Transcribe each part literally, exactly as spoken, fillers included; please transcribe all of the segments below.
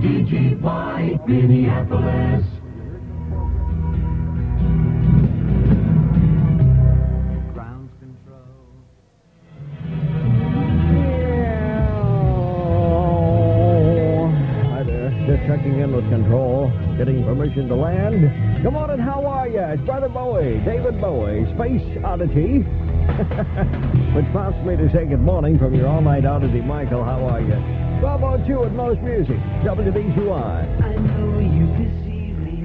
D G Y, Minneapolis. Ground control. Hi there. Just checking in with control. Getting permission to land. Come on and how are you? It's Brother Bowie, David Bowie, Space Oddity. Which prompts me to say good morning from your all-night oddity, Michael. How are you? twelve oh two at Most Music, W D G Y. I know you deceive me.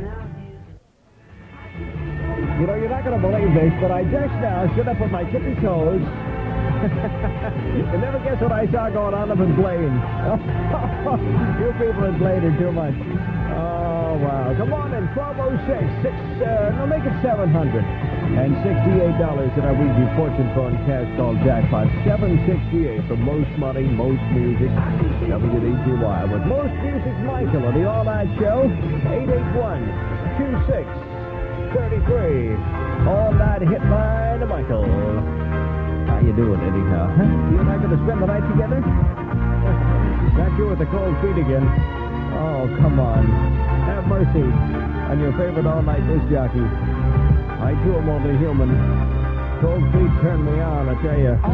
You know, you're not going to believe this, but I just now stood up with my tippy toes. You never guess what I saw going on up in Blaine. You people in Blaine are too much. Oh, wow. Come on in, twelve oh six, six, uh, no, make it seven hundred sixty-eight dollars in our weekly fortune phone cash call jackpot. seven sixty-eight for most money, most music. W D G Y with Most Music Michael on the All Night Show. eight eight one, two six three three. All Night Hit Line, Michael. How you doing, anyhow? Huh? You and I going to spend the night together? Not you with the cold feet again. Oh, come on. Have mercy on your favorite all-night disc jockey. I too am only human. Cold feet turn me on, I tell you.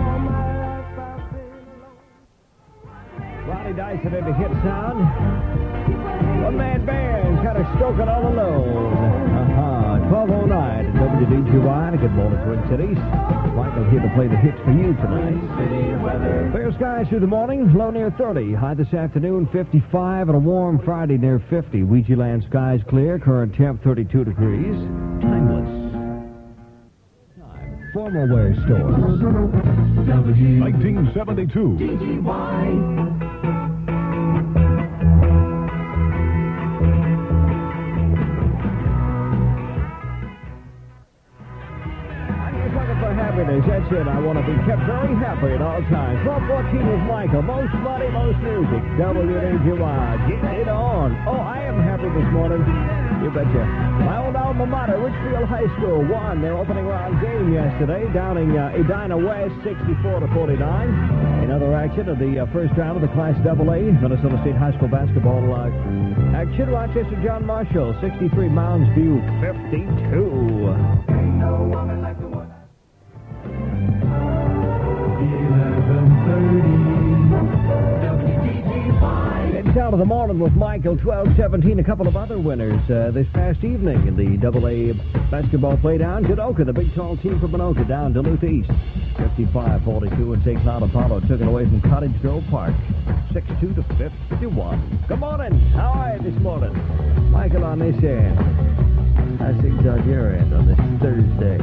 Ronnie Dyson into hit sound. One-man band kind of stoking all alone. Uh-huh. twelve oh nine at W D G Y. Good morning, Twin Cities. Michael here to play the hits for you tonight. Fair skies through the morning, low near thirty. High this afternoon, fifty-five, and a warm Friday near fifty. Ouija Land skies clear, current temp thirty-two degrees. Timeless. Time. Formal wear stores. nineteen seventy-two. D G Y. Happiness, that's it. I want to be kept very happy at all times. twelve fourteen with Michael. Most money, most music. W D G Y. Get it on. Oh, I am happy this morning. You betcha. My old alma mater, Richfield High School, won their opening round game yesterday, downing uh, Edina West sixty-four to forty-nine. In other action of the uh, first round of the Class double A, Minnesota State High School basketball uh, action, Rochester John Marshall, sixty-three, Mounds View, fifty-two. Ain't no woman like the one. It's out of the morning with Michael, twelve seventeen. A couple of other winners uh, this past evening in the double A basketball playdown. Kadoka, the big tall team from Anoka, down Duluth East. fifty-five forty-two, and Saint Cloud Apollo took it away from Cottage Grove Park. sixty-two to fifty-one. Good morning. How are you this morning? Michael on this end. I see on your end on this Thursday.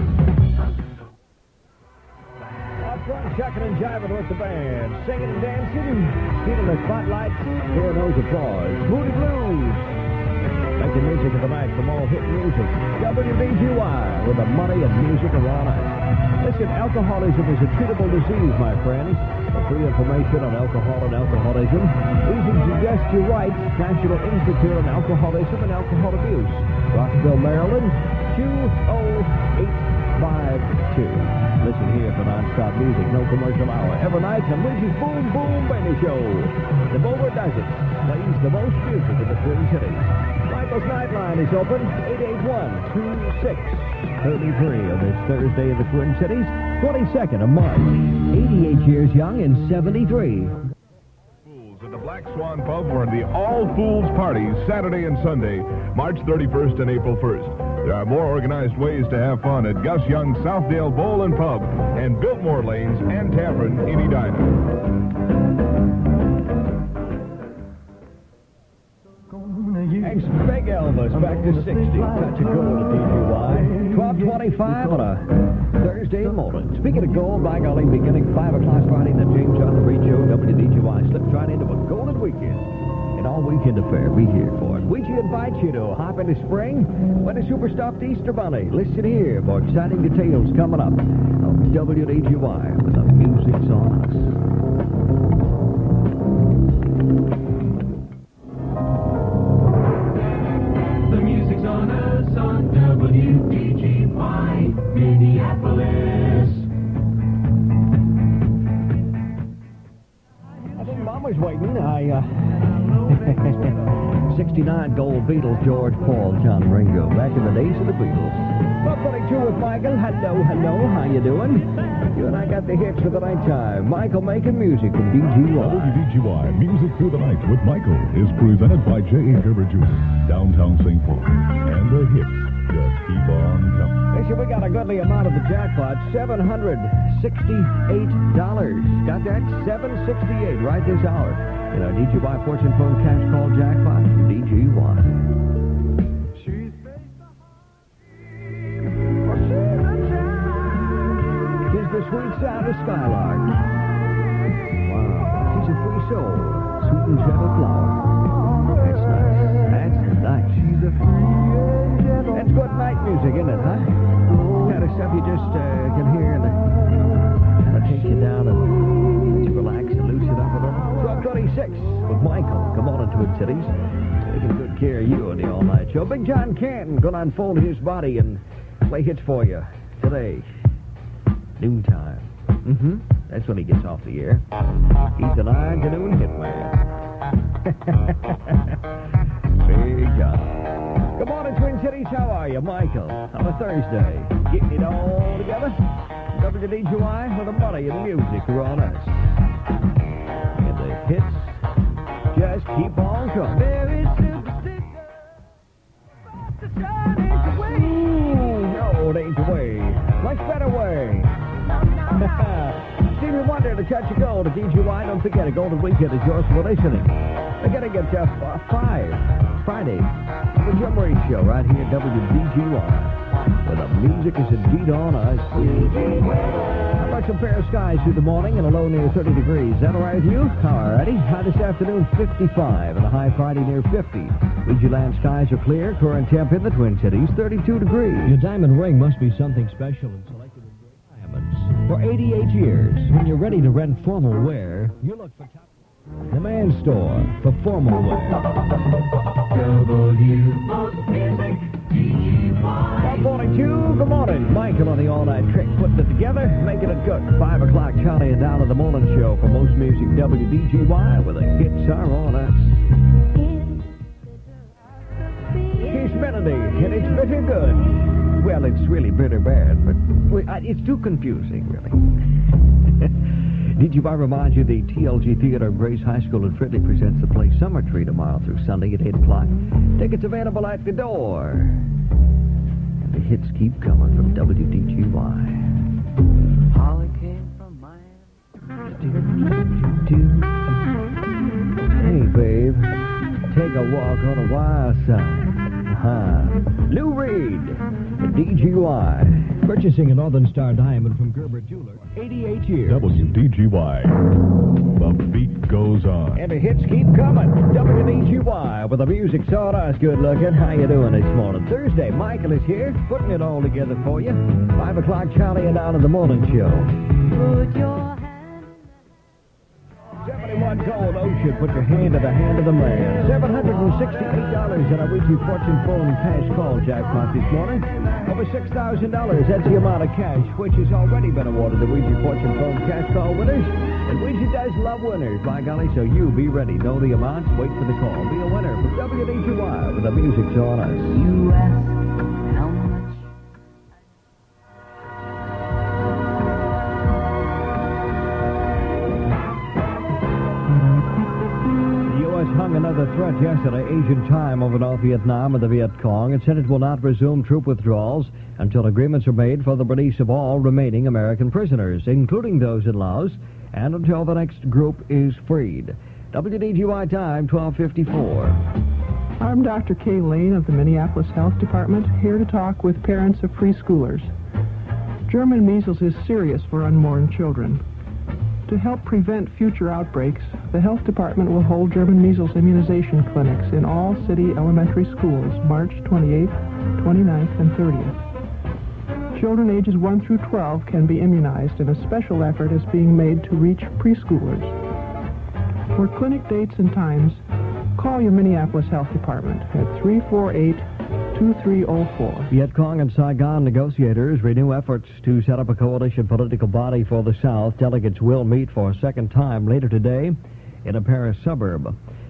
Chucking and jiving with the band, singing and dancing, feeling the spotlight, hearing those applause. Moody Blues, making music of the night from all hit music. W D G Y with the money and music of all night. Listen, alcoholism is a treatable disease, my friends. For free information on alcohol and alcoholism, please suggest your rights. National Institute on Alcoholism and Alcohol Abuse. Rockville, Maryland, two oh eight five two. Listen here for non-stop music, no commercial hour. Every night, the Luigi's Boom Boom Baby Show. The Bower does it. Plays the most music in the Twin Cities. Michael's Nightline is open, eight eight one, two six three three on this Thursday in the Twin Cities, twenty-second of March. eighty-eight years young and seventy-three. At the Black Swan Pub for the All Fools Party Saturday and Sunday, March thirty-first and April first. There are more organized ways to have fun at Gus Young Southdale Bowl and Pub and Biltmore Lanes and Tavern in Edina. Thanks, Big Elvis, back to sixty. Touch of gold at D G Y. twelve twenty-five on a Thursday morning. Speaking of gold, by golly, beginning five o'clock Friday, the James John Reed Show, W D G Y slips right into a golden weekend. And all weekend affair, be here for it. We invite you to hop into spring when a super stuffed Easter bunny. Listen here for exciting details coming up on W D G Y with the Music's on Us. W D G Y, Minneapolis. I think Mom was waiting. I, uh... sixty-nine gold Beatles, George, Paul, John, Ringo. Back in the days of the Beatles. twelve forty-two with Michael. Hello, hello. How you doing? You and I got the hits for the night time. Michael making music from D G Y. W D G Y Music Through the Night with Michael is presented by J A. Gerber Junior, downtown Saint Paul. And the hits just keep on coming. Listen, we got a goodly amount of the jackpot, seven hundred sixty-eight dollars. Got that? seven sixty-eight right this hour. In our D G Y Fortune Phone Cash Call Jackpot from D G Y. Tis the sweet sound of Skylark. Wow, she's a free soul, sweet and gentle flower. That's nice. That's nice. She's a free. That's good night music, isn't it, huh? Kind of stuff you just uh, can hear and uh, takes you down and lets you relax and loosen up a little. twelve twenty-six with Michael. Come on into Twin Cities. Taking good care of you on the all-night show. Big John Canton going to unfold his body and play hits for you today. Noontime. Mm-hmm. That's when he gets off the air. He's an afternoon hitman. Big John. Good morning, Twin Cities. How are you, Michael? On a Thursday. Getting it all together. W D G Y for the money and the music are on us. And the hits just keep on coming. Very superstition. The sun ain't away. No, it ain't away. Much better way. Stevie Wonder to Touch of Gold at D G Y. Don't forget, a Golden Weekend is yours for listening. We're going to get to uh, five Friday. The Jim Reed Show right here at W D G Y. Where the music is indeed on us. How about some fair skies through the morning and a low near thirty degrees? Is that all right with you? All righty. High this afternoon, fifty-five, and a high Friday near fifty. Vigilant skies are clear. Current temp in the Twin Cities, thirty-two degrees. Your diamond ring must be something special and selected in great diamonds. For eighty-eight years, When you're ready to rent formal wear, you look for top. the Man Store for formal wear. twelve forty-two, good morning. Michael on the all-night trick, putting it together, making it good. five o'clock, Charlie and Down of the Morning Show for Most Music W D G Y, where the hits are on us. Here's Melody, and it's bitter good. Well, it's really bitter bad, but we- I- it's too confusing, really. D G Y reminds you the T L G Theater of Grace High School in Fridley presents the play Summer Tree tomorrow through Sunday at eight o'clock. Tickets available at the door. And the hits keep coming from W D G Y. Holly came from Miami. Hey, babe, take a walk on the wild side. Uh-huh. Lou Reed, D G Y. Purchasing a Northern Star diamond from Gerber Jeweler. eighty-eight years. W D G Y. The beat goes on. And the hits keep coming. W D G Y with the music's on us. Good looking. How you doing this morning? Thursday, Michael is here, putting it all together for you. Five o'clock, Charlie and Down in the Morning Show. Put your hand seventy-one Gold Ocean, put your hand in the hand of the man. seven hundred sixty-eight dollars in a Ouija Fortune Phone Cash Call Jackpot this morning. Over six thousand dollars, that's the amount of cash which has already been awarded to Ouija Fortune Phone Cash Call winners. And Ouija does love winners, by golly, so you be ready. Know the amounts, wait for the call. Be a winner for W D G Y with the music's on us. You ask how much. The U S hung another threat yesterday, Asian time, over North Vietnam and the Viet Cong. It said it will not resume troop withdrawals until agreements are made for the release of all remaining American prisoners, including those in Laos, and until the next group is freed. W D G Y time, twelve fifty-four. I'm Doctor Kay Lane of the Minneapolis Health Department, here to talk with parents of preschoolers. German measles is serious for unborn children. To help prevent future outbreaks, the Health Department will hold German measles immunization clinics in all city elementary schools March twenty-eighth, twenty-ninth, and thirtieth. Children ages one through twelve can be immunized, and a special effort is being made to reach preschoolers. For clinic dates and times, call your Minneapolis Health Department at three four eight, two three zero four. Viet Cong and Saigon negotiators renew efforts to set up a coalition political body for the South. Delegates will meet for a second time later today in a Paris suburb.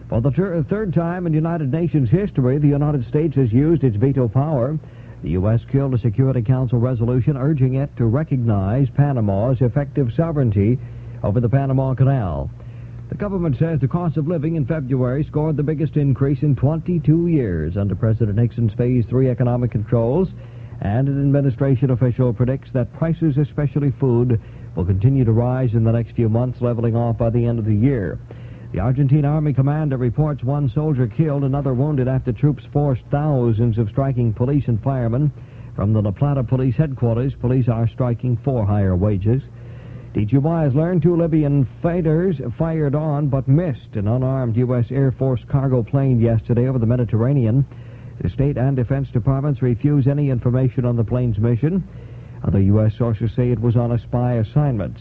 For the ter- third time in United Nations history, the United States has used its veto power. The U S killed a Security Council resolution urging it to recognize Panama's effective sovereignty over the Panama Canal. The government says the cost of living in February scored the biggest increase in twenty-two years under President Nixon's Phase three economic controls, and an administration official predicts that prices, especially food, will continue to rise in the next few months, leveling off by the end of the year. The Argentine Army commander reports one soldier killed, another wounded after troops forced thousands of striking police and firemen from the La Plata police headquarters. Police are striking for higher wages. D G Y has learned two Libyan fighters fired on but missed an unarmed U S Air Force cargo plane yesterday over the Mediterranean. The State and Defense Departments refuse any information on the plane's mission. Other U S sources say it was on a spy assignment.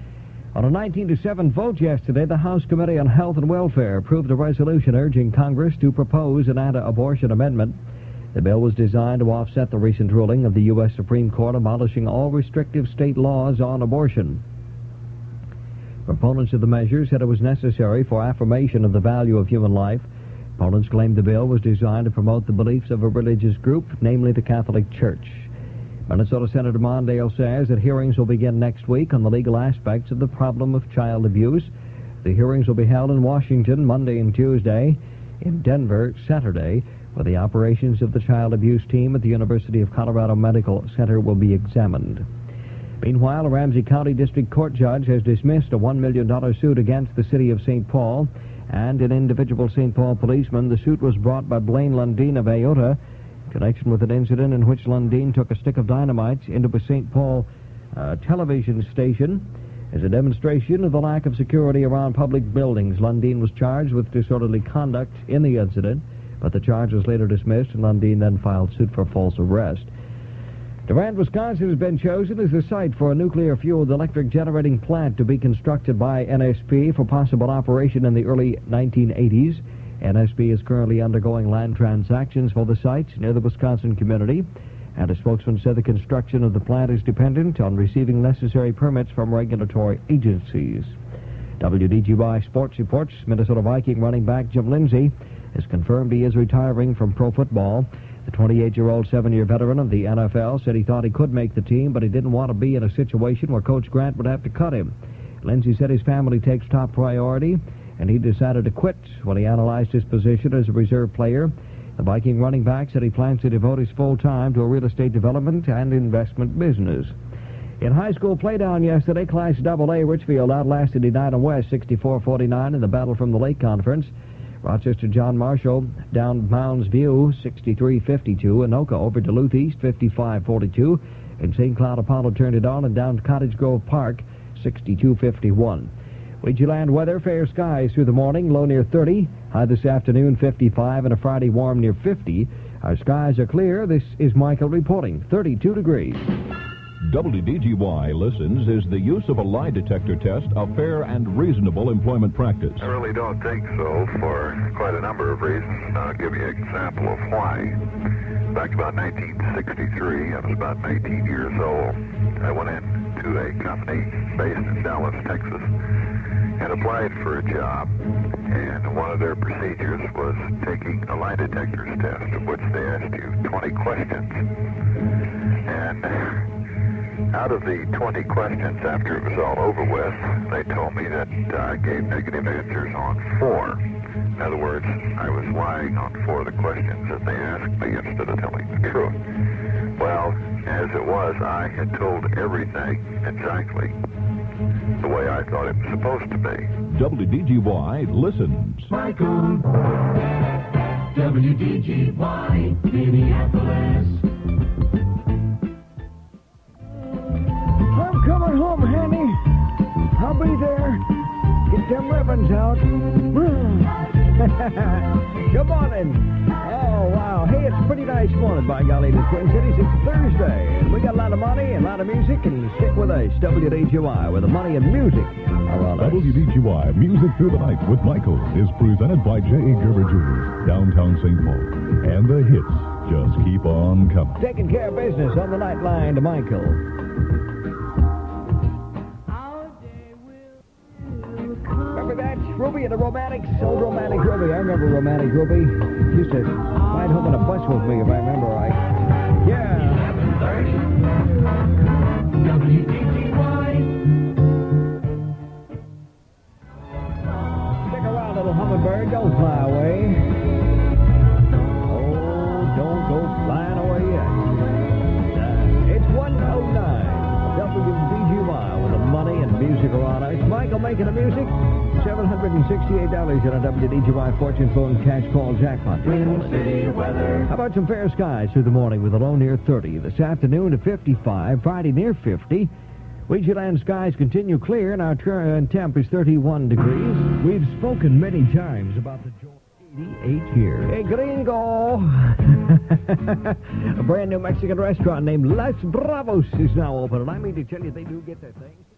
On a nineteen to seven vote yesterday, the House Committee on Health and Welfare approved a resolution urging Congress to propose an anti-abortion amendment. The bill was designed to offset the recent ruling of the U S Supreme Court abolishing all restrictive state laws on abortion. Proponents of the measure said it was necessary for affirmation of the value of human life. Opponents claimed the bill was designed to promote the beliefs of a religious group, namely the Catholic Church. Minnesota Senator Mondale says that hearings will begin next week on the legal aspects of the problem of child abuse. The hearings will be held in Washington Monday and Tuesday, in Denver Saturday, where the operations of the child abuse team at the University of Colorado Medical Center will be examined. Meanwhile, a Ramsey County District Court judge has dismissed a one million dollars suit against the city of Saint Paul and an individual Saint Paul policeman. The suit was brought by Blaine Lundeen of Ayota in connection with an incident in which Lundeen took a stick of dynamite into a Saint Paul uh, television station. As a demonstration of the lack of security around public buildings, Lundeen was charged with disorderly conduct in the incident, but the charge was later dismissed, and Lundeen then filed suit for false arrest. Durant, Wisconsin has been chosen as the site for a nuclear-fueled electric generating plant to be constructed by N S P for possible operation in the early nineteen eighties. N S P is currently undergoing land transactions for the site near the Wisconsin community, and a spokesman said the construction of the plant is dependent on receiving necessary permits from regulatory agencies. W D G Y Sports reports Minnesota Viking running back Jim Lindsay has confirmed he is retiring from pro football. The twenty-eight-year-old seven-year veteran of the N F L said he thought he could make the team, but he didn't want to be in a situation where Coach Grant would have to cut him. Lindsay said his family takes top priority, and he decided to quit when he analyzed his position as a reserve player. The Viking running back said he plans to devote his full time to a real estate development and investment business. In high school playdown yesterday, Class double A Richfield outlasted Edina West sixty-four forty-nine in the Battle from the Lake Conference. Rochester John Marshall down Mounds View sixty-three fifty-two. Anoka over Duluth East fifty-five forty-two. And Saint Cloud Apollo turned it on and down Cottage Grove Park sixty-two fifty-one. Ouija-land weather, fair skies through the morning, low near thirty. High this afternoon fifty-five, and a Friday warm near fifty. Our skies are clear. This is Michael reporting. thirty-two degrees. W D G Y listens is the use of a lie detector test a fair and reasonable employment practice. I really don't think so for quite a number of reasons. I'll give you an example of why. Back about nineteen sixty-three, I was about nineteen years old. I went into a company based in Dallas, Texas, and applied for a job. And one of their procedures was taking a lie detectors test, of which they asked you twenty questions. And out of the twenty questions, after it was all over with, they told me that I gave negative answers on four. In other words, I was lying on four of the questions that they asked me instead of telling the truth. Well, as it was, I had told everything exactly the way I thought it was supposed to be. W D G Y listens. Michael, W D G Y, Minneapolis. I'm coming home, honey. I'll be there. Get them ribbons out. Good morning. Oh, wow. Hey, it's a pretty nice morning, by golly, in the Twin Cities. It's Thursday, and we got a lot of money and a lot of music, and stick with us, W D G Y, where the money and music are on us. W D G Y Music Through the Night with Michael is presented by J A. Gerber Junior, downtown Saint Paul. And the hits just keep on coming. Taking care of business on the Nightline to Michael. Remember that? Ruby and the Romantics. Old Romantic Ruby. I remember Romantic Ruby. Used to ride home on a bus with me, if I remember right. Yeah. eleven thirty. W D G Y. Stick around, little hummingbird. Don't fly away. Oh, don't go flying away yet. Uh, it's one oh nine. W D G Y with the money and music around us. Michael making the music. seven hundred sixty-eight dollars in a W D G Y Fortune Phone Cash Call Jackpot. City weather. How about some fair skies through the morning with a low near thirty? This afternoon to fifty-five. Friday near fifty. Weedsland skies continue clear, and our current temp is thirty-one degrees. We've spoken many times about the joy eighty-eight here. Hey, gringo! A brand new Mexican restaurant named Las Bravos is now open, and I mean to tell you, they do get their things.